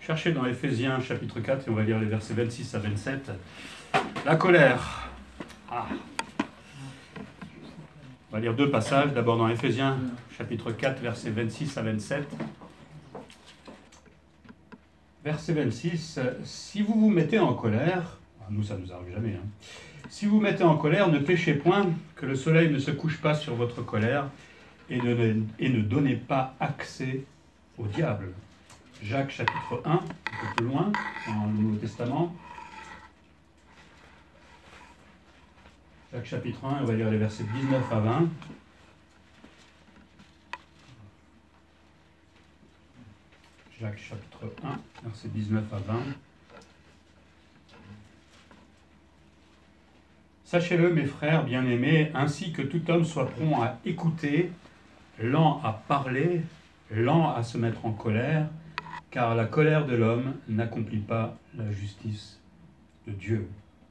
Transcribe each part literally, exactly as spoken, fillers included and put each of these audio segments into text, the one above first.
Cherchez dans Éphésiens chapitre quatre et on va lire les versets vingt-six à vingt-sept. La colère. Ah. On va lire deux passages. D'abord dans Éphésiens chapitre quatre, versets vingt-six à vingt-sept. Verset vingt-six. Si vous vous mettez en colère, nous ça ne nous arrive jamais, hein. Si vous vous mettez en colère, ne péchez point, que le soleil ne se couche pas sur votre colère et ne, et ne donnez pas accès au diable. Jacques chapitre un, un peu plus loin, dans le Nouveau Testament. Jacques chapitre un, on va lire les versets dix-neuf à vingt. Jacques chapitre un, versets dix-neuf à vingt. Sachez-le, mes frères bien-aimés, ainsi que tout homme soit prompt à écouter, lent à parler, lent à se mettre en colère, car la colère de l'homme n'accomplit pas la justice de Dieu.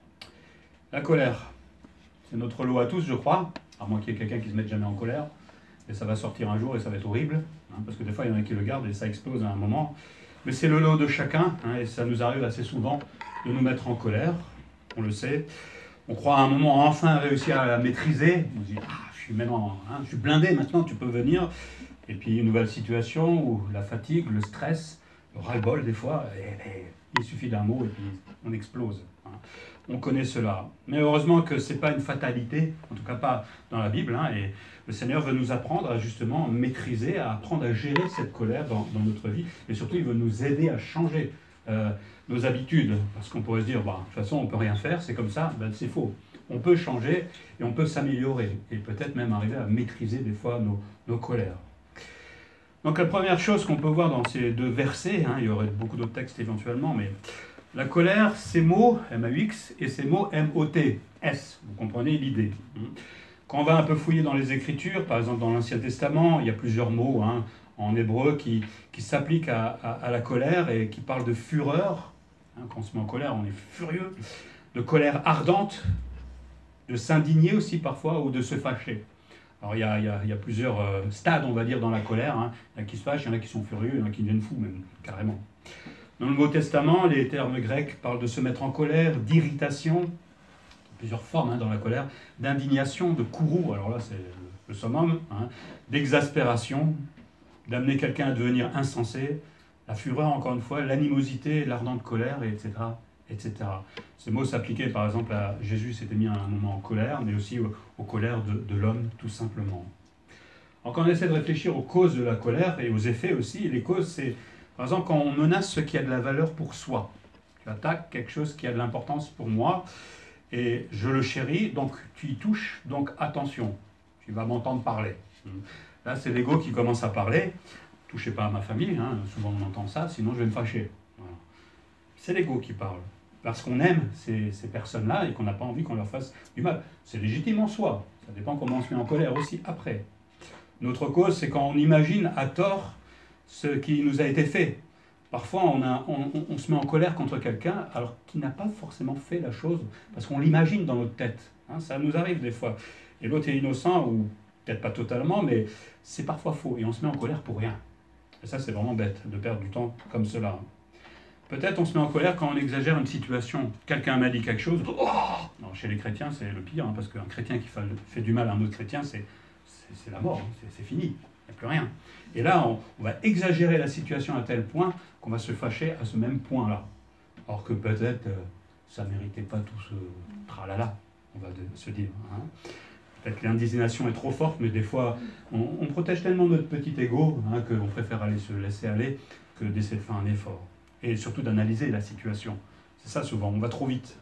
La colère, c'est notre lot à tous, je crois, à moins qu'il y ait quelqu'un qui ne se mette jamais en colère, et ça va sortir un jour et ça va être horrible, hein, parce que des fois il y en a qui le gardent et ça explose à un moment. Mais c'est le lot de chacun, hein, et ça nous arrive assez souvent de nous mettre en colère, on le sait. On croit à un moment enfin réussir à la maîtriser. On se dit, ah, je suis maintenant, hein, je suis blindé maintenant, tu peux venir. Et puis une nouvelle situation où la fatigue, le stress, le ras-le-bol des fois, et, et, il suffit d'un mot et puis on explose. Hein. On connaît cela. Mais heureusement que ce n'est pas une fatalité, en tout cas pas dans la Bible. Hein, et le Seigneur veut nous apprendre à justement maîtriser, à apprendre à gérer cette colère dans, dans notre vie. Et surtout, il veut nous aider à changer Euh, nos habitudes, parce qu'on pourrait se dire, bah, de toute façon, on ne peut rien faire, c'est comme ça, ben, c'est faux. On peut changer et on peut s'améliorer, et peut-être même arriver à maîtriser des fois nos, nos colères. Donc la première chose qu'on peut voir dans ces deux versets, hein, il y aurait beaucoup d'autres textes éventuellement, mais la colère, ces mots, M A U X, et ces mots M O T, S, vous comprenez l'idée. Quand on va un peu fouiller dans les Écritures, par exemple dans l'Ancien Testament, il y a plusieurs mots, hein, en hébreu qui, qui s'applique à, à, à la colère et qui parle de fureur. Hein, quand on se met en colère, on est furieux. De colère ardente, de s'indigner aussi parfois, ou de se fâcher. Alors il y a, il y a, il y a plusieurs euh, stades, on va dire, dans la colère. Hein. Il y en a qui se fâchent, il y en a qui sont furieux, il y en a qui deviennent fous même, carrément. Dans le Nouveau Testament, les termes grecs parlent de se mettre en colère, d'irritation, plusieurs formes hein, dans la colère, d'indignation, de courroux, alors là c'est le, le summum, hein, d'exaspération, d'amener quelqu'un à devenir insensé, la fureur, encore une fois, l'animosité, l'ardente colère, et cetera, et cetera. Ces mots s'appliquaient, par exemple, à Jésus s'était mis à un moment en colère, mais aussi aux, aux colères de, de l'homme, tout simplement. Alors, quand on essaie de réfléchir aux causes de la colère et aux effets aussi, les causes, c'est, par exemple, quand on menace ce qui a de la valeur pour soi. Tu attaques quelque chose qui a de l'importance pour moi, et je le chéris, donc tu y touches, donc attention, tu vas m'entendre parler. Là, c'est l'ego qui commence à parler. Touchez pas à ma famille, hein, souvent on entend ça, sinon je vais me fâcher. Voilà. C'est l'ego qui parle. Parce qu'on aime ces, ces personnes-là et qu'on n'a pas envie qu'on leur fasse du mal. C'est légitime en soi. Ça dépend comment on se met en colère aussi après. Notre cause, c'est quand on imagine à tort ce qui nous a été fait. Parfois, on, a, on, on, on se met en colère contre quelqu'un alors qu'il n'a pas forcément fait la chose, parce qu'on l'imagine dans notre tête. Hein, ça nous arrive des fois. Et l'autre est innocent, ou peut-être pas totalement, mais c'est parfois faux. Et on se met en colère pour rien. Et ça, c'est vraiment bête de perdre du temps comme cela. Peut-être on se met en colère quand on exagère une situation. Quelqu'un m'a dit quelque chose. Oh non, chez les chrétiens, c'est le pire, hein, parce qu'un chrétien qui fait du mal à un autre chrétien, c'est, c'est, c'est la mort, hein, c'est, c'est fini. Il n'y a plus rien. Et là, on, on va exagérer la situation à tel point qu'on va se fâcher à ce même point-là. Or que peut-être, euh, ça ne méritait pas tout ce tralala, on va de, se dire. Hein. Peut-être que l'indignation est trop forte, mais des fois, on, on protège tellement notre petit ego hein, qu'on préfère aller se laisser aller que d'essayer de faire un effort. Et surtout d'analyser la situation. C'est ça souvent, on va trop vite.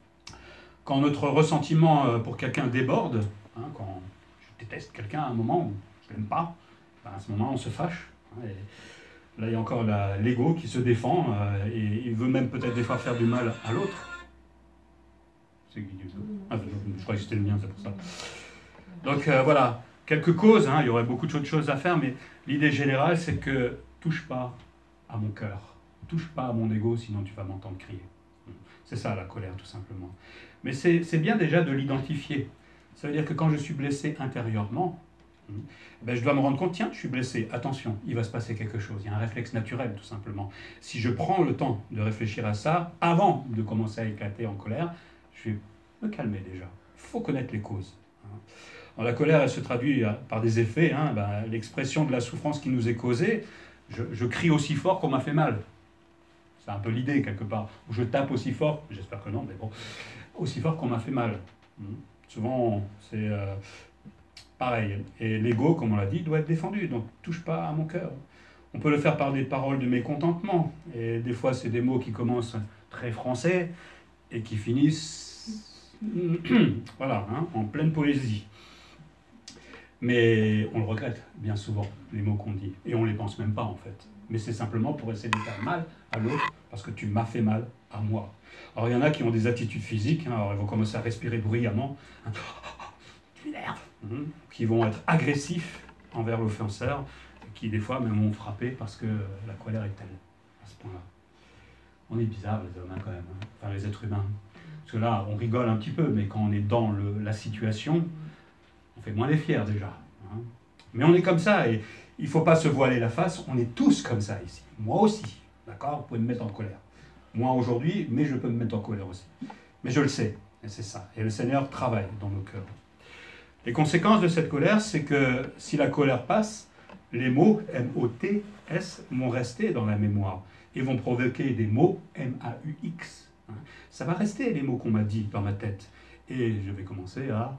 Quand notre ressentiment pour quelqu'un déborde, hein, quand je déteste quelqu'un à un moment où je ne l'aime pas, ben à ce moment on se fâche. Hein, et là, il y a encore la, l'ego qui se défend euh, et il veut même peut-être des fois faire du mal à l'autre. C'est qui dit ça ? Ah, je crois que c'était le mien, c'est pour ça. Donc euh, voilà, quelques causes, hein, il y aurait beaucoup de choses à faire, mais l'idée générale, c'est que touche pas à mon cœur, touche pas à mon ego, sinon tu vas m'entendre crier. C'est ça la colère, tout simplement. Mais c'est, c'est bien déjà de l'identifier. Ça veut dire que quand je suis blessé intérieurement, Ben, je dois me rendre compte, tiens, je suis blessé, attention, il va se passer quelque chose. Il y a un réflexe naturel, tout simplement. Si je prends le temps de réfléchir à ça, avant de commencer à éclater en colère, je vais me calmer déjà. Il faut connaître les causes. Alors, la colère, elle se traduit par des effets. Hein, ben, l'expression de la souffrance qui nous est causée, je, je crie aussi fort qu'on m'a fait mal. C'est un peu l'idée, quelque part. Ou je tape aussi fort, j'espère que non, mais bon, aussi fort qu'on m'a fait mal. Souvent, c'est... Euh, pareil, et l'ego, comme on l'a dit, doit être défendu, donc touche pas à mon cœur. On peut le faire par des paroles de mécontentement, et des fois c'est des mots qui commencent très français, et qui finissent, voilà, hein, en pleine poésie. Mais on le regrette bien souvent, les mots qu'on dit, et on les pense même pas en fait. Mais c'est simplement pour essayer de faire mal à l'autre, parce que tu m'as fait mal à moi. Alors il y en a qui ont des attitudes physiques, hein, alors ils vont commencer à respirer bruyamment, hein, tu m'énerves, mmh, qui vont être agressifs envers l'offenseur, qui des fois même vont frapper parce que la colère est telle, à ce point-là. On est bizarres les hommes hein, quand même, hein, enfin les êtres humains. Parce que là, on rigole un petit peu, mais quand on est dans le, la situation, on fait moins les fiers déjà. Hein. Mais on est comme ça, et il ne faut pas se voiler la face, on est tous comme ça ici. Moi aussi, d'accord? Vous pouvez me mettre en colère. Moi aujourd'hui, mais je peux me mettre en colère aussi. Mais je le sais, et c'est ça. Et le Seigneur travaille dans nos cœurs. Les conséquences de cette colère, c'est que si la colère passe, les mots M O T S vont rester dans la mémoire et vont provoquer des mots M A U X. Ça va rester les mots qu'on m'a dit dans ma tête. Et je vais commencer à...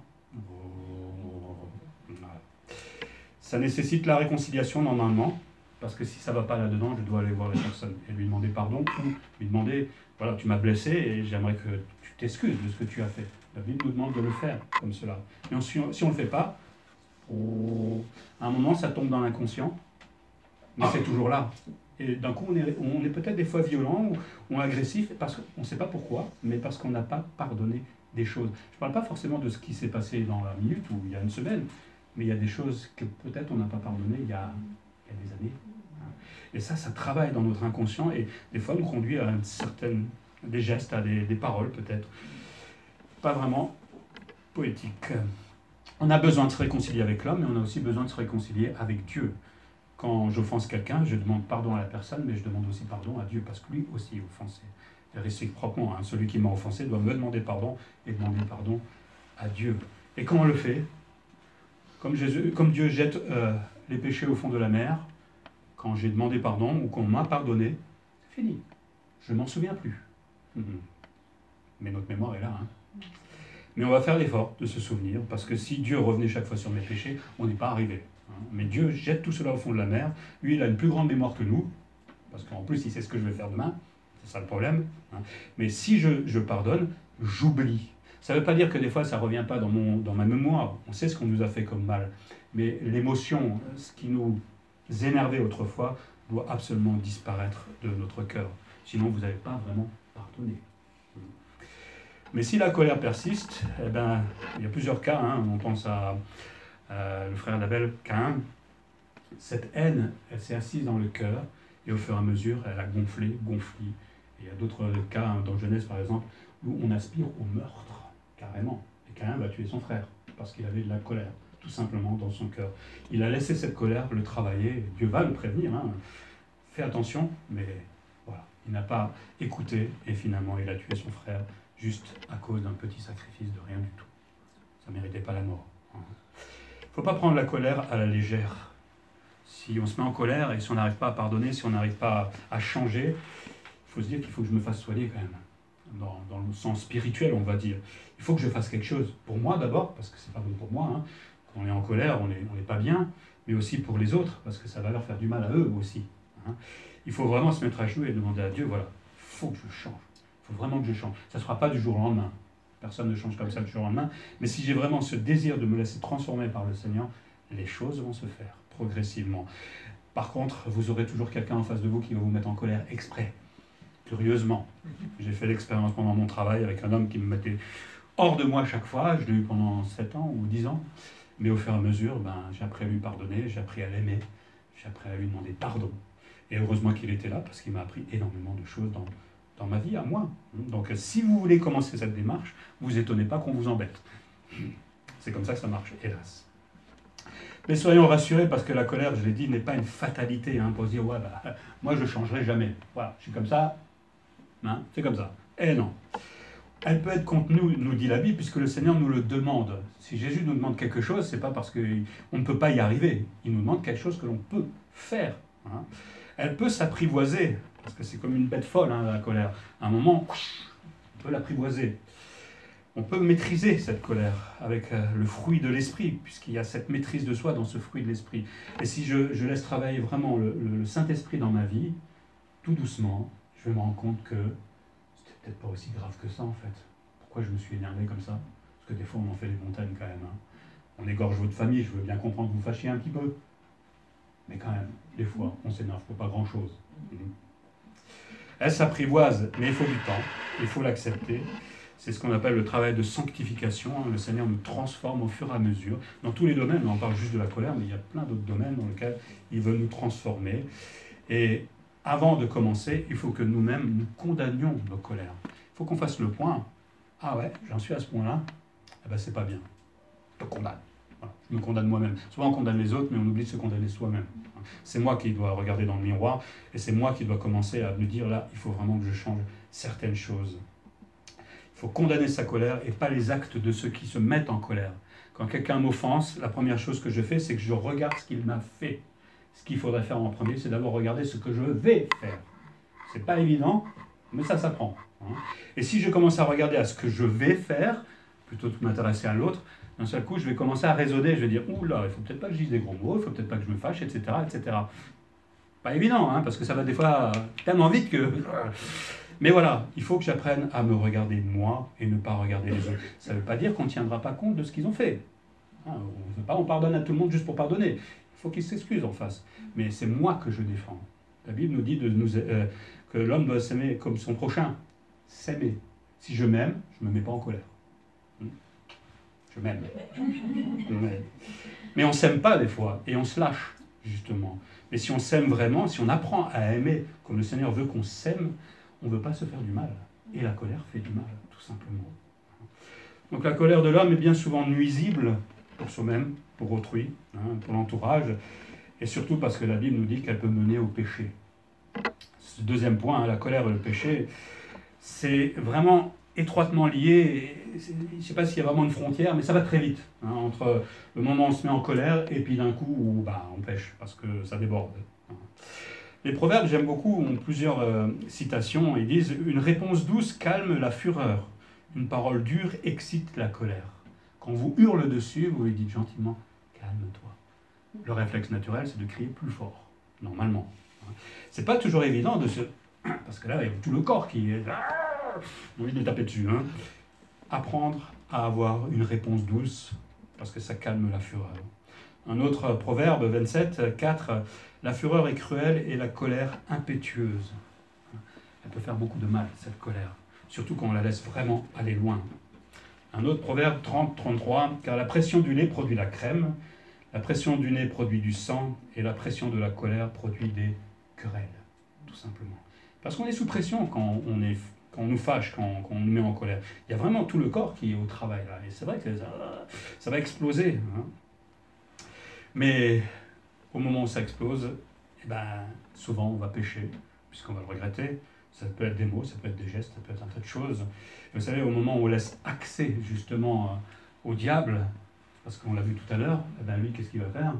Voilà. Ça nécessite la réconciliation normalement, parce que si ça ne va pas là-dedans, je dois aller voir la personne et lui demander pardon, ou lui demander, voilà, tu m'as blessé et j'aimerais que tu t'excuses de ce que tu as fait. La Bible nous demande de le faire comme cela. Mais si on ne le fait pas, oh, à un moment, ça tombe dans l'inconscient, mais c'est toujours là. Et d'un coup, on est, on est peut-être des fois violent ou, ou agressif, parce qu'on ne sait pas pourquoi, mais parce qu'on n'a pas pardonné des choses. Je ne parle pas forcément de ce qui s'est passé dans la minute ou il y a une semaine, mais il y a des choses que peut-être on n'a pas pardonné il y a, il y a des années. Et ça, ça travaille dans notre inconscient et des fois nous conduit à une certaine, des gestes, à des, des paroles peut-être. Pas vraiment poétique. On a besoin de se réconcilier avec l'homme, mais on a aussi besoin de se réconcilier avec Dieu. Quand j'offense quelqu'un, je demande pardon à la personne, mais je demande aussi pardon à Dieu, parce que lui aussi est offensé. Et réciproquement, hein, celui qui m'a offensé doit me demander pardon et demander pardon à Dieu. Et comment on le fait? Comme, Jésus, comme Dieu jette euh, les péchés au fond de la mer, quand j'ai demandé pardon ou qu'on m'a pardonné, c'est fini. Je ne m'en souviens plus. Mmh. Mais notre mémoire est là. Hein. Mais on va faire l'effort de se souvenir, parce que si Dieu revenait chaque fois sur mes péchés, on n'est pas arrivé. Hein. Mais Dieu jette tout cela au fond de la mer. Lui, il a une plus grande mémoire que nous, parce qu'en plus, il sait ce que je vais faire demain. C'est ça le problème. Hein. Mais si je, je pardonne, j'oublie. Ça ne veut pas dire que des fois, ça ne revient pas dans, mon, dans ma mémoire. On sait ce qu'on nous a fait comme mal. Mais l'émotion, ce qui nous énervait autrefois, doit absolument disparaître de notre cœur. Sinon, vous n'avez pas vraiment pardonné. Mais si la colère persiste, eh ben, il y a plusieurs cas. Hein. On pense à, à le frère d'Abel, Caïn. Cette haine, elle s'est assise dans le cœur, et au fur et à mesure, elle a gonflé, gonflé. Et il y a d'autres cas, hein, dans Genèse par exemple, où on aspire au meurtre, carrément. Et Caïn va tuer son frère, parce qu'il avait de la colère, tout simplement, dans son cœur. Il a laissé cette colère le travailler, Dieu va le prévenir, hein. Fais attention, mais voilà, il n'a pas écouté, et finalement il a tué son frère, juste à cause d'un petit sacrifice de rien du tout. Ça ne méritait pas la mort. Il ne faut pas prendre la colère à la légère. Si on se met en colère et si on n'arrive pas à pardonner, si on n'arrive pas à changer, il faut se dire qu'il faut que je me fasse soigner quand même. Dans, dans le sens spirituel, on va dire. Il faut que je fasse quelque chose. Pour moi d'abord, parce que c'est pas bon pour moi. Hein. Quand on est en colère, on n'est on n'est pas bien, mais aussi pour les autres, parce que ça va leur faire du mal à eux aussi. Hein. Il faut vraiment se mettre à genoux et demander à Dieu, voilà, il faut que je change. Il faut vraiment que je change. Ça ne sera pas du jour au lendemain. Personne ne change comme ça du jour au lendemain. Mais si j'ai vraiment ce désir de me laisser transformer par le Seigneur, les choses vont se faire progressivement. Par contre, vous aurez toujours quelqu'un en face de vous qui va vous mettre en colère exprès. Curieusement. J'ai fait l'expérience pendant mon travail avec un homme qui me mettait hors de moi chaque fois. Je l'ai eu pendant sept ans ou dix ans. Mais au fur et à mesure, ben, j'ai appris à lui pardonner, j'ai appris à l'aimer, j'ai appris à lui demander pardon. Et heureusement qu'il était là, parce qu'il m'a appris énormément de choses dans, dans ma vie, à moi. Donc si vous voulez commencer cette démarche, vous étonnez pas qu'on vous embête. C'est comme ça que ça marche, hélas. Mais soyons rassurés parce que la colère, je l'ai dit, n'est pas une fatalité hein, pour se dire ouais, bah, moi je ne changerai jamais. Voilà, je suis comme ça, hein, c'est comme ça. Eh non. Elle peut être contre nous, nous dit la Bible, puisque le Seigneur nous le demande. Si Jésus nous demande quelque chose, c'est pas parce qu'on ne peut pas y arriver. Il nous demande quelque chose que l'on peut faire. Hein. Elle peut s'apprivoiser, parce que c'est comme une bête folle, hein, la colère. À un moment, on peut l'apprivoiser. On peut maîtriser cette colère avec euh, le fruit de l'esprit, puisqu'il y a cette maîtrise de soi dans ce fruit de l'esprit. Et si je, je laisse travailler vraiment le, le, le Saint-Esprit dans ma vie, tout doucement, je vais me rendre compte que c'était peut-être pas aussi grave que ça en fait. Pourquoi je me suis énervé comme ça? Parce que des fois on en fait des montagnes quand même. Hein. On égorge votre famille, je veux bien comprendre que vous fâchiez un petit peu. Mais quand même, des fois, on s'énerve pour pas grand-chose. Elle s'apprivoise, mais il faut du temps, il faut l'accepter. C'est ce qu'on appelle le travail de sanctification. Le Seigneur nous transforme au fur et à mesure. Dans tous les domaines, on parle juste de la colère, mais il y a plein d'autres domaines dans lesquels il veut nous transformer. Et avant de commencer, il faut que nous-mêmes nous condamnions nos colères. Il faut qu'on fasse le point. Ah ouais, j'en suis à ce point-là. Eh ben c'est pas bien. Je me condamne. Voilà. Je me condamne moi-même. Souvent on condamne les autres, mais on oublie de se condamner soi-même. C'est moi qui dois regarder dans le miroir, et c'est moi qui dois commencer à me dire là, il faut vraiment que je change certaines choses. Il faut condamner sa colère et pas les actes de ceux qui se mettent en colère. Quand quelqu'un m'offense, la première chose que je fais, c'est que je regarde ce qu'il m'a fait. Ce qu'il faudrait faire en premier, c'est d'abord regarder ce que je vais faire. C'est pas évident, mais ça s'apprend. Hein. Et si je commence à regarder à ce que je vais faire, plutôt que de m'intéresser à l'autre, d'un seul coup, je vais commencer à raisonner. Je vais dire, ouh là, il faut peut-être pas que je dise des gros mots, il faut peut-être pas que je me fâche, et cetera, et cetera. Pas évident, hein, parce que ça va des fois tellement vite que... Mais voilà, il faut que j'apprenne à me regarder moi et ne pas regarder les autres. Ça ne veut pas dire qu'on ne tiendra pas compte de ce qu'ils ont fait. Hein, on ne pas, on pardonne à tout le monde juste pour pardonner. Il faut qu'ils s'excusent en face. Mais c'est moi que je défends. La Bible nous dit de nous, euh, que l'homme doit s'aimer comme son prochain. S'aimer. Si je m'aime, je ne me mets pas en colère. Je m'aime. Je m'aime. Mais on ne s'aime pas des fois, et on se lâche, justement. Mais si on s'aime vraiment, si on apprend à aimer comme le Seigneur veut qu'on s'aime, on ne veut pas se faire du mal. Et la colère fait du mal, tout simplement. Donc la colère de l'homme est bien souvent nuisible pour soi-même, pour autrui, hein, pour l'entourage, et surtout parce que la Bible nous dit qu'elle peut mener au péché. Ce deuxième point, hein, la colère et le péché, c'est vraiment étroitement lié. Je ne sais pas s'il y a vraiment une frontière, mais ça va très vite, hein, entre le moment où on se met en colère et puis d'un coup où bah, on pêche, parce que ça déborde. Les proverbes, j'aime beaucoup, ont plusieurs euh, citations. Ils disent « Une réponse douce calme la fureur. Une parole dure excite la colère. Quand vous hurle dessus, vous lui dites gentiment « Calme-toi ». Le réflexe naturel, c'est de crier plus fort, normalement. C'est pas toujours évident de se... Parce que là, il y a tout le corps qui est... On a envie de taper dessus. Hein. Apprendre à avoir une réponse douce, parce que ça calme la fureur. Un autre proverbe, vingt-sept, quatre, la fureur est cruelle et la colère impétueuse. Elle peut faire beaucoup de mal, cette colère, surtout quand on la laisse vraiment aller loin. Un autre proverbe, trente, trente-trois, car la pression du lait produit la crème, la pression du nez produit du sang, et la pression de la colère produit des querelles, tout simplement. Parce qu'on est sous pression quand on, est, quand on nous fâche, quand, quand on nous met en colère. Il y a vraiment tout le corps qui est au travail, là, et c'est vrai que ça, ça va exploser, hein. Mais au moment où ça explose, eh ben, souvent on va pécher, puisqu'on va le regretter. Ça peut être des mots, ça peut être des gestes, ça peut être un tas de choses. Et vous savez, au moment où on laisse accès justement au diable, parce qu'on l'a vu tout à l'heure, eh ben, lui, qu'est-ce qu'il va faire?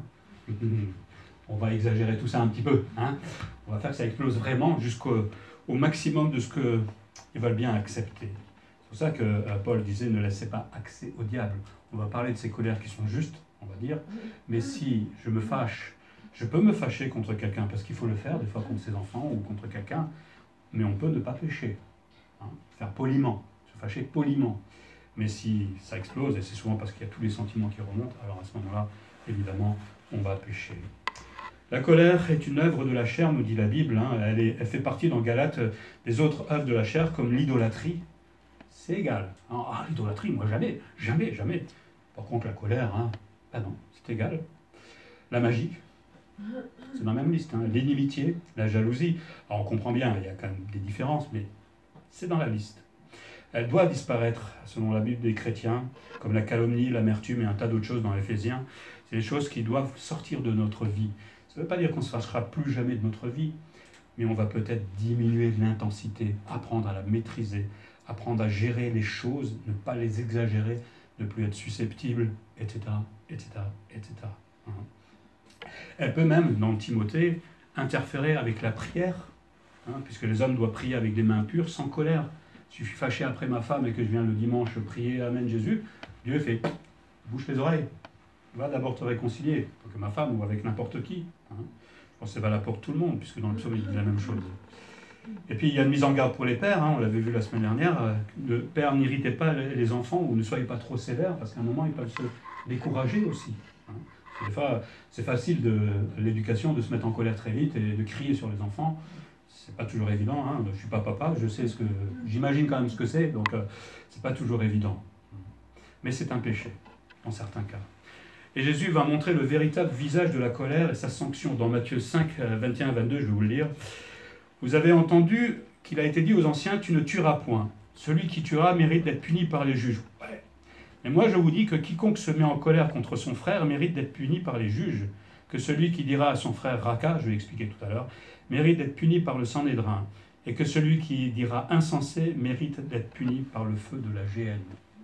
On va exagérer tout ça un petit peu. Hein, on va faire que ça explose vraiment jusqu'au au maximum de ce qu'ils veulent bien accepter. C'est pour ça que euh, Paul disait, ne laissez pas accès au diable. On va parler de ces colères qui sont justes, on va dire, mais si je me fâche, je peux me fâcher contre quelqu'un, parce qu'il faut le faire, des fois contre ses enfants ou contre quelqu'un, mais on peut ne pas pécher, hein, faire poliment, se fâcher poliment. Mais si ça explose, et c'est souvent parce qu'il y a tous les sentiments qui remontent, alors à ce moment-là, évidemment, on va pécher. La colère est une œuvre de la chair, nous dit la Bible, hein, elle, est, elle fait partie dans Galates des autres œuvres de la chair, comme l'idolâtrie. C'est égal. Hein. Ah, l'idolâtrie, moi jamais, jamais, jamais. Par contre, la colère, hein, ah non, c'est égal. La magie, c'est dans la même liste. Hein. L'inimitié, la jalousie. Alors on comprend bien, il y a quand même des différences, mais c'est dans la liste. Elle doit disparaître, selon la Bible des chrétiens, comme la calomnie, l'amertume et un tas d'autres choses dans Éphésiens. C'est des choses qui doivent sortir de notre vie. Ça ne veut pas dire qu'on ne se fâchera plus jamais de notre vie, mais on va peut-être diminuer l'intensité, apprendre à la maîtriser, apprendre à gérer les choses, ne pas les exagérer, ne plus être susceptible, et cetera, et cetera, et cetera. Elle peut même, dans Timothée, interférer avec la prière, hein, puisque les hommes doivent prier avec des mains pures, sans colère. Si je suis fâché après ma femme et que je viens le dimanche prier « Amen Jésus », Dieu fait « bouche les oreilles ». Va d'abord te réconcilier, avec ma femme ou avec n'importe qui. Hein. Je pense que c'est valable pour tout le monde, puisque dans le psaume, il dit la même chose. Et puis, il y a une mise en garde pour les pères, hein, on l'avait vu la semaine dernière. Le père, n'irritez pas les enfants ou ne soyez pas trop sévères, parce qu'à un moment, ils peuvent se décourager aussi. Hein. Des fois, c'est facile de l'éducation de se mettre en colère très vite et de crier sur les enfants. C'est pas toujours évident. Hein. Je suis pas papa, je sais ce que, j'imagine quand même ce que c'est, donc euh, c'est pas toujours évident. Mais c'est un péché, dans certains cas. Et Jésus va montrer le véritable visage de la colère et sa sanction. Dans Matthieu cinq, vingt et un à vingt-deux, je vais vous le lire. Vous avez entendu qu'il a été dit aux anciens, tu ne tueras point. Celui qui tuera mérite d'être puni par les juges. Ouais. Mais moi je vous dis que quiconque se met en colère contre son frère mérite d'être puni par les juges. Que celui qui dira à son frère Raka, je vais l'expliquer tout à l'heure, mérite d'être puni par le Sanhédrin. Et que celui qui dira insensé mérite d'être puni par le feu de la géhenne.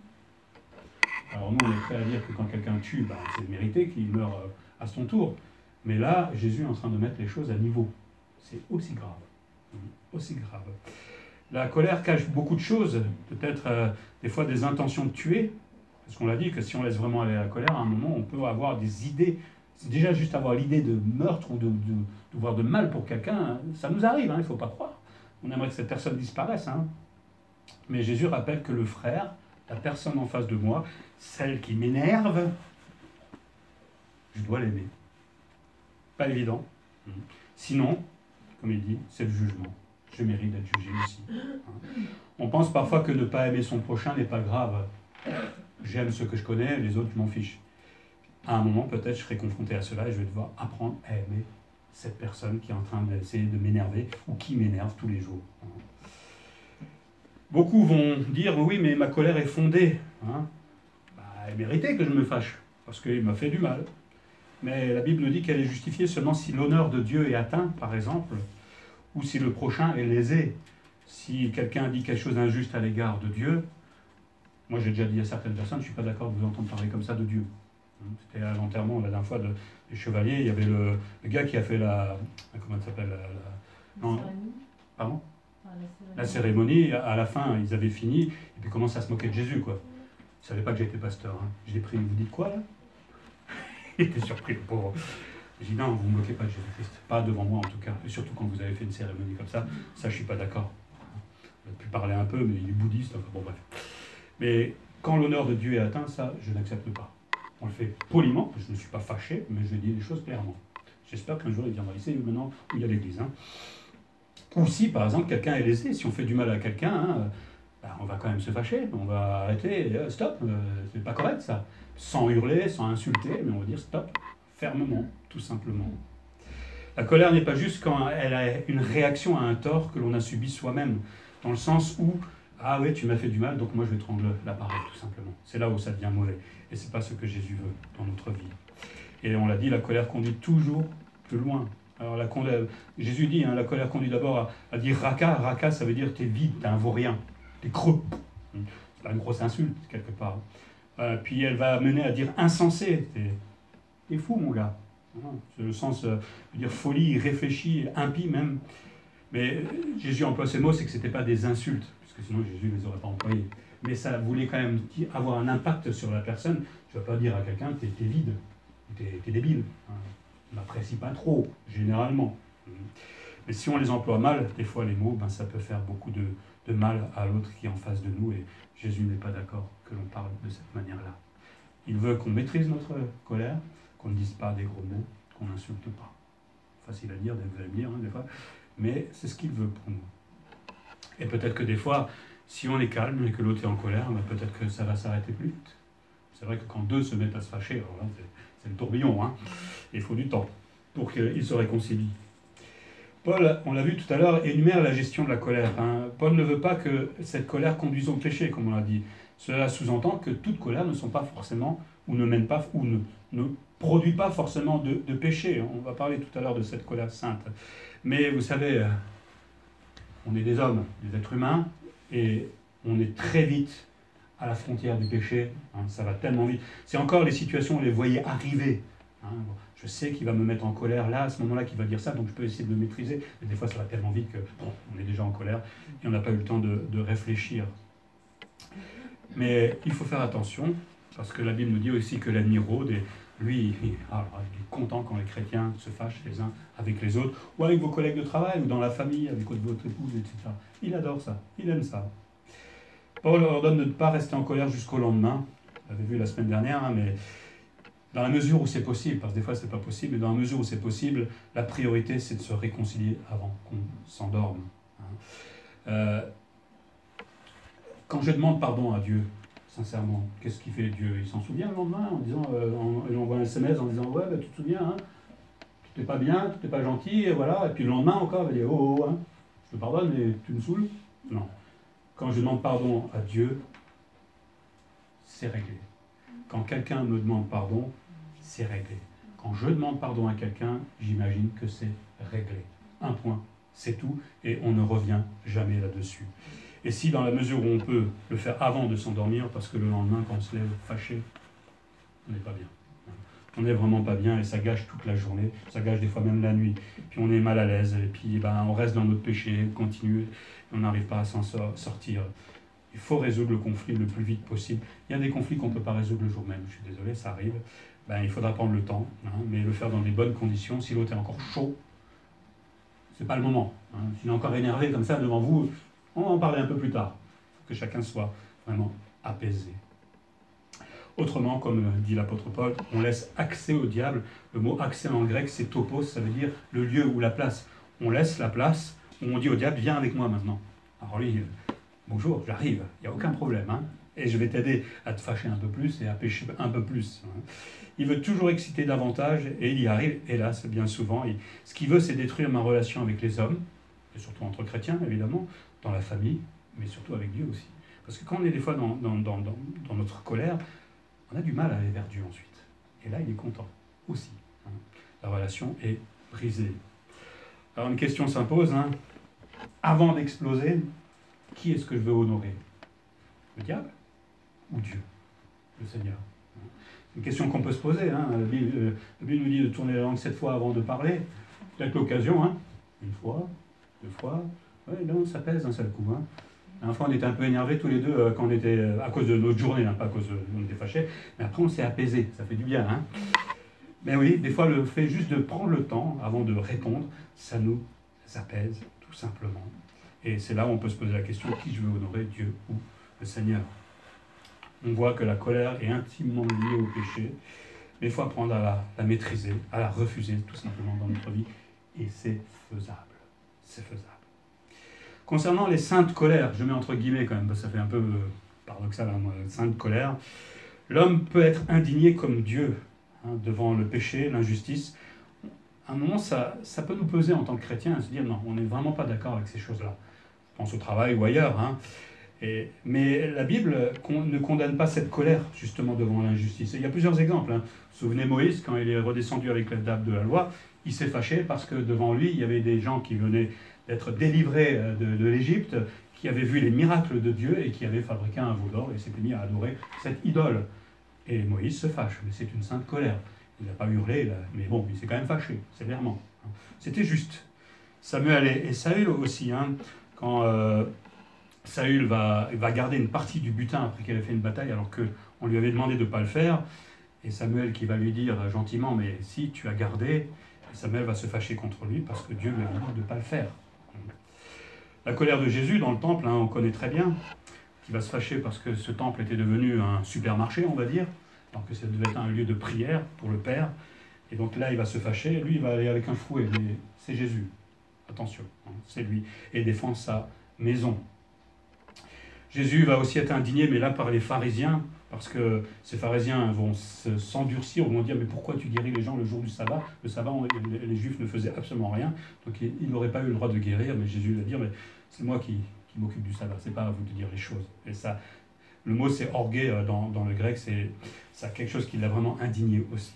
Alors nous, on est prêt à dire que quand quelqu'un tue, ben, c'est mérité qu'il meure à son tour. Mais là, Jésus est en train de mettre les choses à niveau. C'est aussi grave. Aussi grave. La colère cache beaucoup de choses. Peut-être euh, des fois des intentions de tuer. Parce qu'on l'a dit que si on laisse vraiment aller la colère, à un moment, on peut avoir des idées. C'est déjà juste avoir l'idée de meurtre ou de, de, de voir de mal pour quelqu'un. Hein. Ça nous arrive, hein, il ne faut pas croire. On aimerait que cette personne disparaisse. Hein. Mais Jésus rappelle que le frère, la personne en face de moi, celle qui m'énerve, je dois l'aimer. Pas évident. Sinon, comme il dit, c'est le jugement. Je mérite d'être jugé aussi. On pense parfois que ne pas aimer son prochain n'est pas grave. J'aime ceux que je connais, les autres, je m'en fiche. À un moment, peut-être, je serai confronté à cela et je vais devoir apprendre à aimer cette personne qui est en train d'essayer de m'énerver ou qui m'énerve tous les jours. Beaucoup vont dire, oui, mais ma colère est fondée. Hein. Bah, elle méritait que je me fâche, parce qu'il m'a fait du mal. Mais la Bible nous dit qu'elle est justifiée seulement si l'honneur de Dieu est atteint, par exemple, ou si le prochain est lésé. Si quelqu'un dit quelque chose d'injuste à l'égard de Dieu, moi j'ai déjà dit à certaines personnes, je ne suis pas d'accord de vous entendre parler comme ça de Dieu. C'était à l'enterrement la dernière fois de, des chevaliers, il y avait le, le gars qui a fait la... Comment ça s'appelle la, la, non, pardon la cérémonie, à la fin, ils avaient fini, et puis commencent à se moquer de Jésus, quoi. Ils ne savaient pas que j'étais pasteur. Hein. Je l'ai pris, vous dites quoi, là? Il était surpris, le pauvre. J'ai dit, non, vous ne vous moquez pas de Jésus-Christ. Pas devant moi, en tout cas. Et surtout quand vous avez fait une cérémonie comme ça, ça, je ne suis pas d'accord. On a pu parler un peu, mais il est bouddhiste, enfin bon, bref. Mais quand l'honneur de Dieu est atteint, ça, je n'accepte pas. On le fait poliment, je ne suis pas fâché, mais je dis les choses clairement. J'espère qu'un jour, il viendra ici, maintenant, où il y a l'église. Hein. Ou si, par exemple, quelqu'un est lésé, si on fait du mal à quelqu'un, hein, ben, on va quand même se fâcher, on va arrêter, euh, stop, euh, c'est pas correct ça. Sans hurler, sans insulter, mais on va dire stop, fermement, tout simplement. La colère n'est pas juste quand elle a une réaction à un tort que l'on a subi soi-même, dans le sens où, ah oui, tu m'as fait du mal, donc moi je vais te rendre la parole, tout simplement. C'est là où ça devient mauvais, et c'est pas ce que Jésus veut dans notre vie. Et on l'a dit, la colère conduit toujours plus loin. Alors la colère, Jésus dit, hein, la colère conduit d'abord à, à dire raka, raka ça veut dire t'es vide, t'es un vaurien, t'es creux. C'est pas une grosse insulte, quelque part. Euh, puis elle va mener à dire insensé, t'es, t'es fou mon gars. C'est le sens euh, de dire folie, irréfléchi, impie même. Mais Jésus emploie ces mots, c'est que ce n'était pas des insultes, puisque sinon Jésus ne les aurait pas employés. Mais ça voulait quand même avoir un impact sur la personne. Je ne vais pas dire à quelqu'un t'es, t'es vide, t'es, t'es débile. Hein. On n'apprécie pas trop, généralement. Mais si on les emploie mal, des fois les mots, ben, ça peut faire beaucoup de, de mal à l'autre qui est en face de nous, et Jésus n'est pas d'accord que l'on parle de cette manière-là. Il veut qu'on maîtrise notre colère, qu'on ne dise pas des gros mots, qu'on n'insulte pas. Facile à dire, vous allez me dire, hein, des fois, mais c'est ce qu'il veut pour nous. Et peut-être que des fois, si on est calme et que l'autre est en colère, ben, peut-être que ça va s'arrêter plus vite. C'est vrai que quand deux se mettent à se fâcher, alors là, c'est, c'est le tourbillon, hein. Il faut du temps pour qu'ils se réconcilient. Paul, on l'a vu tout à l'heure, énumère la gestion de la colère. Hein. Paul ne veut pas que cette colère conduise au péché, comme on l'a dit. Cela sous-entend que toute colère ne sont pas forcément, ou ne mène pas, ou ne, ne produit pas forcément de, de péché. On va parler tout à l'heure de cette colère sainte. Mais vous savez, on est des hommes, des êtres humains, et on est très vite à la frontière du péché. Hein, ça va tellement vite. C'est encore les situations où vous les voyez arriver. Hein, je sais qu'il va me mettre en colère là, à ce moment-là, qu'il va dire ça, donc je peux essayer de me maîtriser. Mais des fois, ça va tellement vite que bon, on est déjà en colère et on n'a pas eu le temps de, de réfléchir. Mais il faut faire attention, parce que la Bible nous dit aussi que l'ennemi rôde, et lui, il, alors, il est content quand les chrétiens se fâchent les uns avec les autres, ou avec vos collègues de travail, ou dans la famille, avec votre épouse, et cetera. Il adore ça, il aime ça. Paul ordonne de ne pas rester en colère jusqu'au lendemain. Vous l'avez vu la semaine dernière, hein, mais dans la mesure où c'est possible, parce que des fois c'est pas possible, mais dans la mesure où c'est possible, la priorité c'est de se réconcilier avant qu'on s'endorme. Hein. Euh, quand je demande pardon à Dieu, sincèrement, qu'est-ce qu'il fait Dieu? Il s'en souvient le lendemain en disant, euh, en, il envoie un S M S en disant ouais, bah, tu te souviens, hein, tu n'es pas bien, tu n'es pas gentil, et voilà. Et puis le lendemain encore, il va dire oh, oh hein, je te pardonne, mais tu me saoules. Non. Quand je demande pardon à Dieu, c'est réglé. Quand quelqu'un me demande pardon, c'est réglé. Quand je demande pardon à quelqu'un, j'imagine que c'est réglé. Un point, c'est tout, et on ne revient jamais là-dessus. Et si dans la mesure où on peut le faire avant de s'endormir, parce que le lendemain, quand on se lève fâché, on n'est pas bien. On n'est vraiment pas bien, et ça gâche toute la journée, ça gâche des fois même la nuit. Puis on est mal à l'aise, et puis ben, on reste dans notre péché, on continue, et on n'arrive pas à s'en sortir. Il faut résoudre le conflit le plus vite possible. Il y a des conflits qu'on ne peut pas résoudre le jour même, je suis désolé, ça arrive. Ben, il faudra prendre le temps, hein, mais le faire dans des bonnes conditions. Si l'autre est encore chaud, c'est pas le moment. Hein. S'il est encore énervé comme ça devant vous, on va en parler un peu plus tard. Il faut que chacun soit vraiment apaisé. Autrement, comme dit l'apôtre Paul, on laisse accès au diable. Le mot accès en grec, c'est topos, ça veut dire le lieu ou la place. On laisse la place où on dit au diable, viens avec moi maintenant. Alors lui, bonjour, j'arrive, il n'y a aucun problème. Hein, et je vais t'aider à te fâcher un peu plus et à pécher un peu plus. Hein. Il veut toujours exciter davantage et il y arrive, hélas, bien souvent. Il, ce qu'il veut, c'est détruire ma relation avec les hommes, et surtout entre chrétiens, évidemment, dans la famille, mais surtout avec Dieu aussi. Parce que quand on est des fois dans, dans, dans, dans, dans notre colère, on a du mal à aller vers Dieu ensuite. Et là, il est content aussi. Hein. La relation est brisée. Alors une question s'impose. Hein. Avant d'exploser, qui est-ce que je veux honorer? Le diable ou Dieu, le Seigneur? C'est une question qu'on peut se poser. Hein. La Bible, euh, la Bible nous dit de tourner la langue sept fois avant de parler. Peut-être l'occasion, hein. Une fois, deux fois. Ouais, non, ça pèse d'un seul coup. Hein. La fois, on était un peu énervés tous les deux euh, quand on était, euh, à cause de notre journée, hein, pas à cause de on était fâchés, mais après on s'est apaisé, ça fait du bien. Hein. Mais oui, des fois le fait juste de prendre le temps avant de répondre, ça nous apaise tout simplement. Et c'est là où on peut se poser la question, qui je veux honorer, Dieu ou le Seigneur? On voit que la colère est intimement liée au péché, mais il faut apprendre à la, la maîtriser, à la refuser tout simplement dans notre vie, et c'est faisable, c'est faisable. Concernant les saintes colères, je mets entre guillemets quand même, parce que ça fait un peu euh, paradoxal, hein, sainte colère, l'homme peut être indigné comme Dieu hein, devant le péché, l'injustice. À un moment, ça, ça peut nous peser en tant que chrétien, à se dire non, on n'est vraiment pas d'accord avec ces choses-là. Je pense au travail ou ailleurs. Hein. Et, mais la Bible con, ne condamne pas cette colère, justement, devant l'injustice. Et il y a plusieurs exemples. Hein. Vous vous souvenez Moïse, quand il est redescendu avec la table de la loi, il s'est fâché parce que devant lui, il y avait des gens qui venaient d'être délivrés de, de l'Égypte, qui avaient vu les miracles de Dieu et qui avaient fabriqué un veau d'or et s'étaient mis à adorer cette idole. Et Moïse se fâche, mais c'est une sainte colère. Il n'a pas hurlé, là, mais bon, il s'est quand même fâché, sévèrement. C'était juste. Samuel et, et Saül aussi, hein, quand euh, Saül va, va garder une partie du butin après qu'elle ait fait une bataille, alors qu'on lui avait demandé de ne pas le faire, et Samuel qui va lui dire gentiment, mais si tu as gardé, Samuel va se fâcher contre lui parce que Dieu lui a dit de ne pas le faire. La colère de Jésus dans le temple, hein, on connaît très bien, qui va se fâcher parce que ce temple était devenu un supermarché, on va dire, alors que ça devait être un lieu de prière pour le Père. Et donc là, il va se fâcher, lui, il va aller avec un fouet, mais c'est Jésus. Attention, hein, c'est lui. Et défend sa maison. Jésus va aussi être indigné, mais là par les pharisiens, parce que ces pharisiens vont s'endurcir, vont dire, mais pourquoi tu guéris les gens le jour du sabbat? Le sabbat, on, les, les Juifs ne faisaient absolument rien, donc ils n'auraient pas eu le droit de guérir, mais Jésus va dire, mais c'est moi qui, qui m'occupe du sabbat, c'est pas à vous de dire les choses. Et ça, le mot c'est orgué dans, dans le grec, c'est ça quelque chose qui l'a vraiment indigné aussi.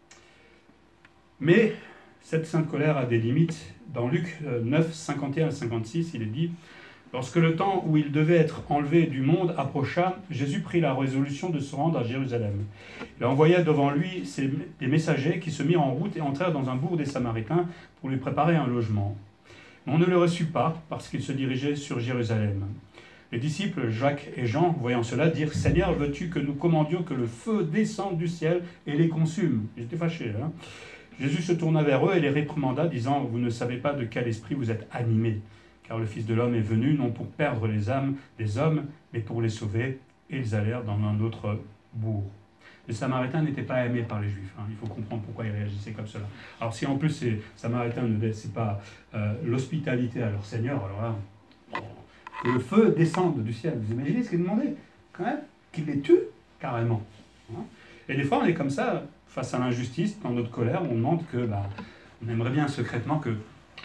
Mais cette sainte colère a des limites. Dans Luc neuf, cinquante et un à cinquante-six, il est dit, lorsque le temps où il devait être enlevé du monde approcha, Jésus prit la résolution de se rendre à Jérusalem. Il envoya devant lui ses, des messagers qui se mirent en route et entrèrent dans un bourg des Samaritains pour lui préparer un logement. Mais on ne le reçut pas parce qu'il se dirigeait sur Jérusalem. Les disciples Jacques et Jean, voyant cela, dirent « Seigneur, veux-tu que nous commandions que le feu descende du ciel et les consume ?» Ils étaient fâchés. Hein. Jésus se tourna vers eux et les réprimanda, disant « Vous ne savez pas de quel esprit vous êtes animés. Car le Fils de l'homme est venu, non pour perdre les âmes des hommes, mais pour les sauver. » Et ils allèrent dans un autre bourg. Les Samaritains n'étaient pas aimés par les Juifs. Hein. Il faut comprendre pourquoi ils réagissaient comme cela. Alors si en plus ces Samaritains ne laissaient pas euh, l'hospitalité à leur Seigneur, alors là, que le feu descende du ciel. Vous imaginez ce qu'ils demandaient quand même? Qu'il les tue carrément. Hein. Et des fois on est comme ça, face à l'injustice, dans notre colère, on demande que, bah, on aimerait bien secrètement que...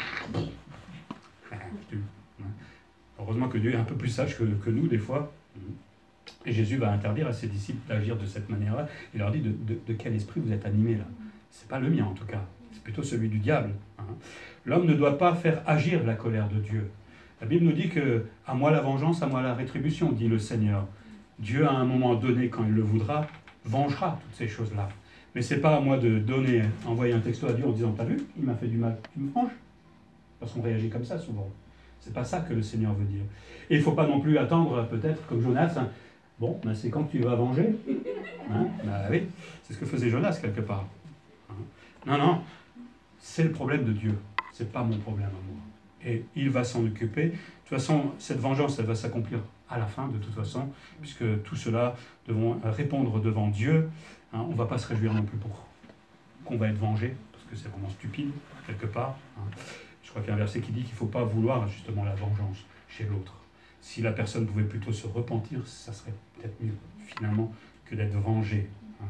Heureusement que Dieu est un peu plus sage que, que nous, des fois. Et Jésus va interdire à ses disciples d'agir de cette manière-là. Il leur dit de, de, de quel esprit vous êtes animés là. C'est pas le mien en tout cas. C'est plutôt celui du diable. Hein. L'homme ne doit pas faire agir la colère de Dieu. La Bible nous dit que « à moi la vengeance, à moi la rétribution », dit le Seigneur. Dieu, à un moment donné, quand il le voudra, vengera toutes ces choses-là. Mais c'est pas à moi de donner, envoyer un texto à Dieu en disant « T'as vu, il m'a fait du mal, tu me venges ?» Parce qu'on réagit comme ça souvent. C'est pas ça que le Seigneur veut dire. Et il ne faut pas non plus attendre, peut-être, comme Jonas, hein, bon, ben c'est quand que tu vas venger, hein, ben oui, c'est ce que faisait Jonas quelque part. Hein. Non, non, c'est le problème de Dieu, c'est pas mon problème à moi. Et il va s'en occuper. De toute façon, cette vengeance, elle va s'accomplir à la fin, de toute façon, puisque tout cela devront répondre devant Dieu. Hein, on ne va pas se réjouir non plus pour qu'on va être vengé, parce que c'est vraiment stupide, quelque part. Hein. Je crois qu'il y a un verset qui dit qu'il ne faut pas vouloir justement la vengeance chez l'autre. Si la personne pouvait plutôt se repentir, ça serait peut-être mieux, finalement, que d'être vengé. Hein.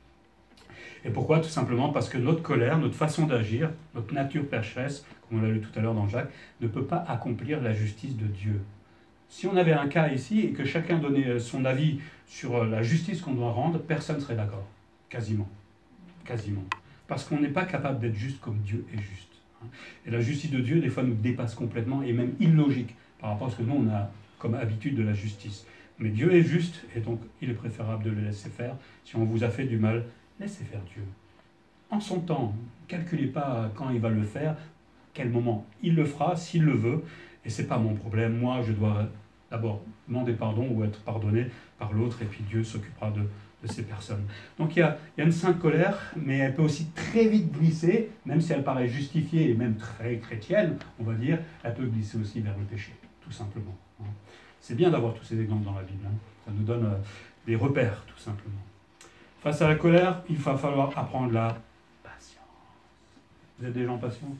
Et pourquoi? Tout simplement parce que notre colère, notre façon d'agir, notre nature pécheresse, comme on l'a lu tout à l'heure dans Jacques, ne peut pas accomplir la justice de Dieu. Si on avait un cas ici et que chacun donnait son avis sur la justice qu'on doit rendre, personne ne serait d'accord. Quasiment. Quasiment. Parce qu'on n'est pas capable d'être juste comme Dieu est juste. Et la justice de Dieu, des fois, nous dépasse complètement et même illogique par rapport à ce que nous, on a comme habitude de la justice. Mais Dieu est juste et donc il est préférable de le laisser faire. Si on vous a fait du mal, laissez faire Dieu. En son temps, ne calculez pas quand il va le faire, quel moment. Il le fera s'il le veut et ce n'est pas mon problème. Moi, je dois d'abord demander pardon ou être pardonné par l'autre et puis Dieu s'occupera de de ces personnes. Donc il y, a, il y a une sainte colère, mais elle peut aussi très vite glisser, même si elle paraît justifiée et même très chrétienne, on va dire, elle peut glisser aussi vers le péché, tout simplement. C'est bien d'avoir tous ces exemples dans la Bible, hein. Ça nous donne euh, des repères, tout simplement. Face à la colère, il va falloir apprendre la patience. Vous êtes des gens patients?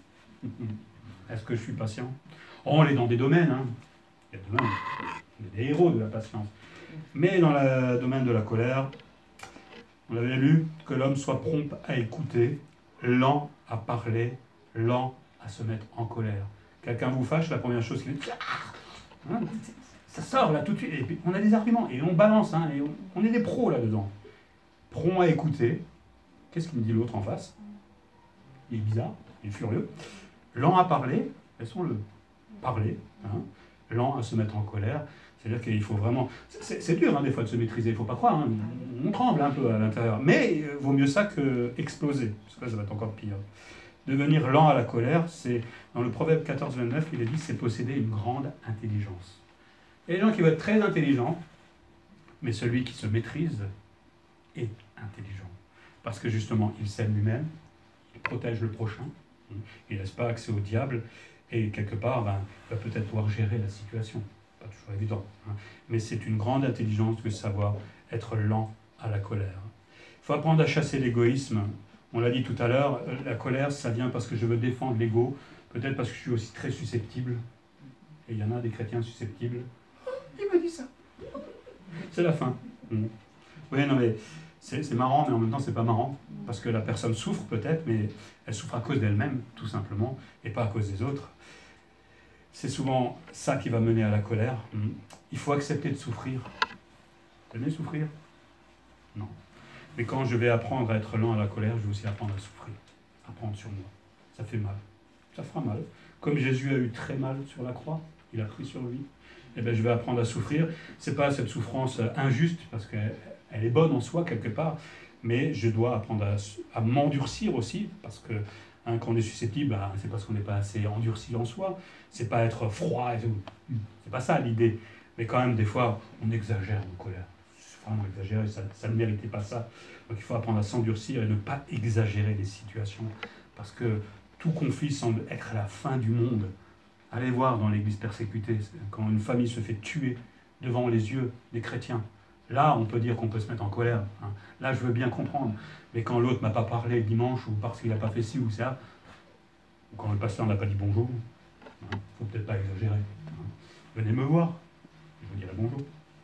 Est-ce que je suis patient? Oh, on est dans des domaines, hein. Il y a des domaines, il y a des héros de la patience. Mais dans le domaine de la colère, on avait lu que l'homme soit prompt à écouter, lent à parler, lent à se mettre en colère. Quelqu'un vous fâche, la première chose qu'il dit, hein, ça sort là tout de suite. Et puis on a des arguments et on balance, hein, et on, on est des pros là-dedans. Prompt à écouter. Qu'est-ce qu'il me dit l'autre en face? Il est bizarre, il est furieux. Lent à parler, laissons-le parler. Hein, lent à se mettre en colère. C'est-à-dire qu'il faut vraiment... C'est, c'est dur, hein, des fois, de se maîtriser, il ne faut pas croire. Hein. On tremble un peu à l'intérieur. Mais il vaut mieux ça que exploser, parce que là, ça va être encore pire. Devenir lent à la colère, c'est... Dans le Proverbe quatorze, vingt-neuf, il est dit, c'est posséder une grande intelligence. Il y a des gens qui vont être très intelligents, mais celui qui se maîtrise est intelligent. Parce que, justement, il s'aime lui-même, il protège le prochain, il ne laisse pas accès au diable, et quelque part, ben, il va peut-être pouvoir gérer la situation. Pas toujours évident, hein. Mais c'est une grande intelligence de savoir être lent à la colère. Il faut apprendre à chasser l'égoïsme. On l'a dit tout à l'heure, la colère, ça vient parce que je veux défendre l'ego, peut-être parce que je suis aussi très susceptible. Et il y en a des chrétiens susceptibles. Oh, il me dit ça. C'est la fin. Mmh. Oui, non, mais c'est, c'est marrant, mais en même temps, c'est pas marrant. Parce que la personne souffre peut-être, mais elle souffre à cause d'elle-même, tout simplement, et pas à cause des autres. C'est souvent ça qui va mener à la colère. Mmh. Il faut accepter de souffrir. Vous aimez souffrir? Non. Mais quand je vais apprendre à être lent à la colère, je vais aussi apprendre à souffrir, apprendre sur moi. Ça fait mal. Ça fera mal. Comme Jésus a eu très mal sur la croix, il a pris sur lui. Eh bien, je vais apprendre à souffrir. C'est pas cette souffrance injuste, parce qu'elle elle est bonne en soi quelque part, mais je dois apprendre à, à m'endurcir aussi, parce que hein, quand on est susceptible, ben, c'est parce qu'on n'est pas assez endurci en soi. C'est pas être froid et tout. C'est pas ça l'idée. Mais quand même, des fois, on exagère en colère. Vraiment exagéré, ça, ça ne méritait pas ça. Donc il faut apprendre à s'endurcir et ne pas exagérer les situations. Parce que tout conflit semble être la fin du monde. Allez voir dans l'église persécutée, quand une famille se fait tuer devant les yeux des chrétiens. Là, on peut dire qu'on peut se mettre en colère. Hein. Là, je veux bien comprendre. Mais quand l'autre ne m'a pas parlé le dimanche, ou parce qu'il n'a pas fait ci ou ça, ou quand le pasteur n'a pas dit bonjour, il hein, ne faut peut-être pas exagérer. Hein. Venez me voir, je vous dirai bonjour.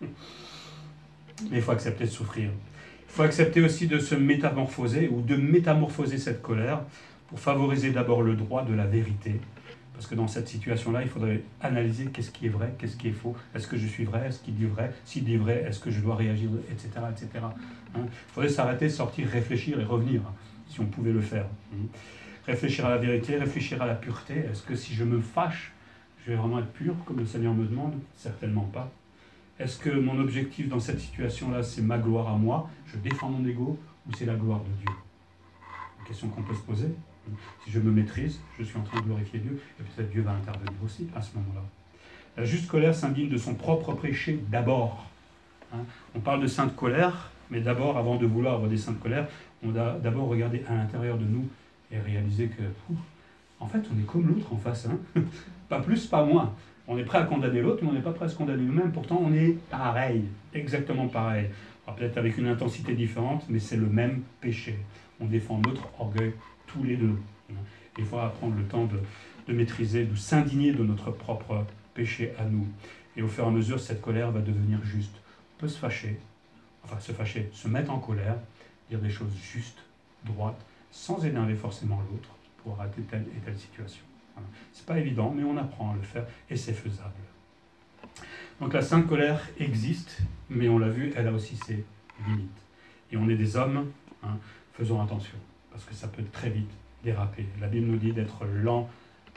Mais il faut accepter de souffrir. Il faut accepter aussi de se métamorphoser ou de métamorphoser cette colère pour favoriser d'abord le droit de la vérité. Parce que dans cette situation-là, il faudrait analyser qu'est-ce qui est vrai, qu'est-ce qui est faux. Est-ce que je suis vrai? Est-ce qu'il dit vrai? S'il dit vrai, est-ce que je dois réagir? Etc. et cetera. Hein, il faudrait s'arrêter, sortir, réfléchir et revenir, hein, si on pouvait le faire. Hein. Réfléchir à la vérité, réfléchir à la pureté. Est-ce que si je me fâche, je vais vraiment être pur, comme le Seigneur me demande? Certainement pas. Est-ce que mon objectif dans cette situation-là, c'est ma gloire à moi, je défends mon ego, ou c'est la gloire de Dieu? Une question qu'on peut se poser. Si je me maîtrise, je suis en train de glorifier Dieu, et peut-être Dieu va intervenir aussi à ce moment-là. La juste colère s'indigne de son propre péché d'abord. Hein, on parle de sainte colère, mais d'abord, avant de vouloir avoir des saintes colères, on doit d'abord regarder à l'intérieur de nous et réaliser que, ouf, en fait, on est comme l'autre en face. Hein. Pas plus, pas moins. On est prêt à condamner l'autre, mais on n'est pas prêt à se condamner nous-mêmes. Pourtant, on est pareil, exactement pareil. Alors, peut-être avec une intensité différente, mais c'est le même péché. On défend notre orgueil tous les deux. Il faut prendre le temps de, de maîtriser, de s'indigner de notre propre péché à nous. Et au fur et à mesure, cette colère va devenir juste. On peut se fâcher, enfin se fâcher, se mettre en colère, dire des choses justes, droites, sans énerver forcément l'autre pour arrêter telle et telle situation. Voilà. C'est pas évident, mais on apprend à le faire et c'est faisable. Donc la sainte colère existe, mais on l'a vu, elle a aussi ses limites. Et on est des hommes, hein, faisons attention, parce que ça peut très vite déraper. La Bible nous dit d'être lent,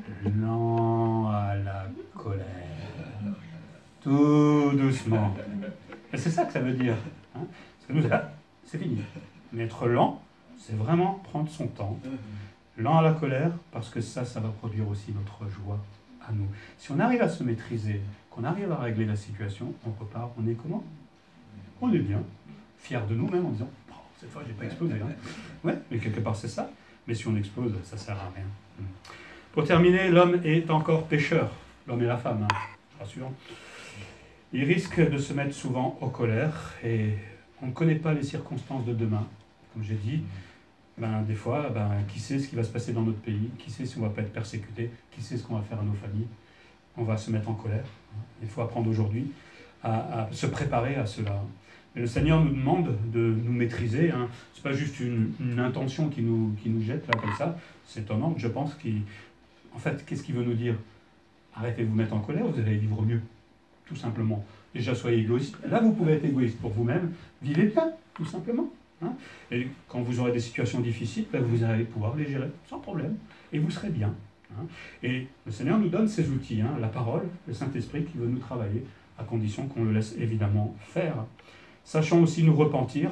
lent à la colère, tout doucement. Et c'est ça que ça veut dire. Hein, parce que nous, là, c'est fini. Mais être lent, c'est vraiment prendre son temps. Lent à la colère, parce que ça, ça va produire aussi notre joie à nous. Si on arrive à se maîtriser, qu'on arrive à régler la situation, on repart, on est comment? On est bien, fiers de nous-mêmes en disant oh, « cette fois, je n'ai pas explosé. Hein. » Ouais, mais quelque part, c'est ça. Mais si on explose, ça ne sert à rien. Pour terminer, l'homme est encore pécheur. L'homme et la femme, hein, rassurant. Il risque de se mettre souvent en colère et on ne connaît pas les circonstances de demain. Comme j'ai dit, ben, des fois, ben, qui sait ce qui va se passer dans notre pays, qui sait si on ne va pas être persécuté, qui sait ce qu'on va faire à nos familles. On va se mettre en colère. Il faut apprendre aujourd'hui à, à se préparer à cela. Mais le Seigneur nous demande de nous maîtriser. Hein. Ce n'est pas juste une, une intention qui nous, qui nous jette là comme ça. C'est un ordre, je pense, qui... En fait, qu'est-ce qu'il veut nous dire? Arrêtez de vous mettre en colère, vous allez vivre mieux. Tout simplement. Déjà, soyez égoïste. Là, vous pouvez être égoïste pour vous-même. Vivez bien, tout simplement. Hein. Et quand vous aurez des situations difficiles, ben, vous allez pouvoir les gérer sans problème. Et vous serez bien. Hein. Et le Seigneur nous donne ces outils. Hein, la parole, le Saint-Esprit qui veut nous travailler, à condition qu'on le laisse évidemment faire. Sachant aussi nous repentir.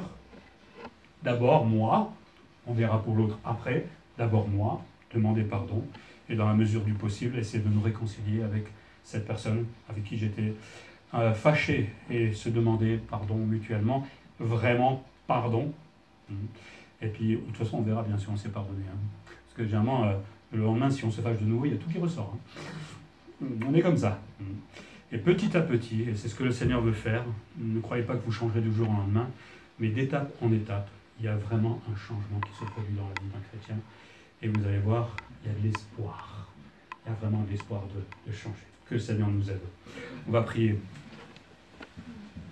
D'abord, moi. On verra pour l'autre après. D'abord, moi. Demander pardon. Et dans la mesure du possible, essayer de nous réconcilier avec cette personne avec qui j'étais euh, fâché et se demander pardon mutuellement, vraiment pardon. Et puis, de toute façon, on verra bien si on s'est pardonné. Hein. Parce que généralement, euh, le lendemain, si on se fâche de nouveau, il y a tout qui ressort. Hein. On est comme ça. Et petit à petit, et c'est ce que le Seigneur veut faire, ne croyez pas que vous changerez du jour au lendemain, mais d'étape en étape, il y a vraiment un changement qui se produit dans la vie d'un chrétien. Et vous allez voir, il y a de l'espoir. Il y a vraiment de l'espoir de, de changer. Que le Seigneur nous aide. On va prier.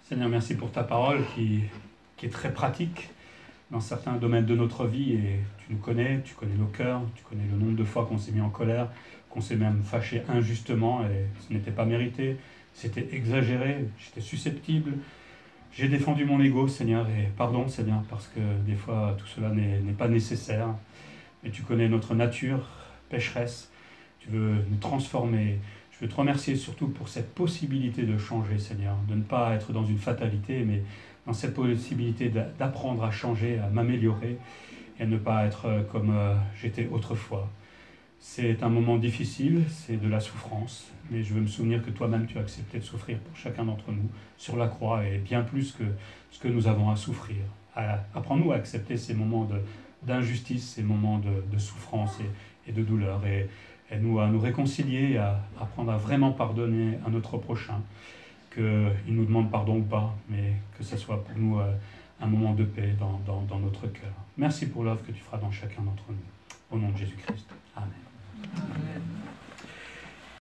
Seigneur, merci pour ta parole qui, qui est très pratique dans certains domaines de notre vie et tu nous connais, tu connais nos cœurs, tu connais le nombre de fois qu'on s'est mis en colère, qu'on s'est même fâché injustement et ce n'était pas mérité, c'était exagéré, j'étais susceptible. J'ai défendu mon ego, Seigneur, et pardon, Seigneur, parce que des fois tout cela n'est, n'est pas nécessaire. Mais tu connais notre nature pécheresse, tu veux nous transformer. Je veux te remercier surtout pour cette possibilité de changer, Seigneur, de ne pas être dans une fatalité, mais dans cette possibilité d'apprendre à changer, à m'améliorer et à ne pas être comme j'étais autrefois. C'est un moment difficile, c'est de la souffrance, mais je veux me souvenir que toi-même tu as accepté de souffrir pour chacun d'entre nous sur la croix et bien plus que ce que nous avons à souffrir. Apprends-nous à accepter ces moments de, d'injustice, ces moments de, de souffrance et, et de douleur. Et, Aide-nous à nous réconcilier, à apprendre à vraiment pardonner à notre prochain, qu'il nous demande pardon ou pas, mais que ce soit pour nous un moment de paix dans, dans, dans notre cœur. Merci pour l'œuvre que tu feras dans chacun d'entre nous. Au nom de Jésus-Christ. Amen.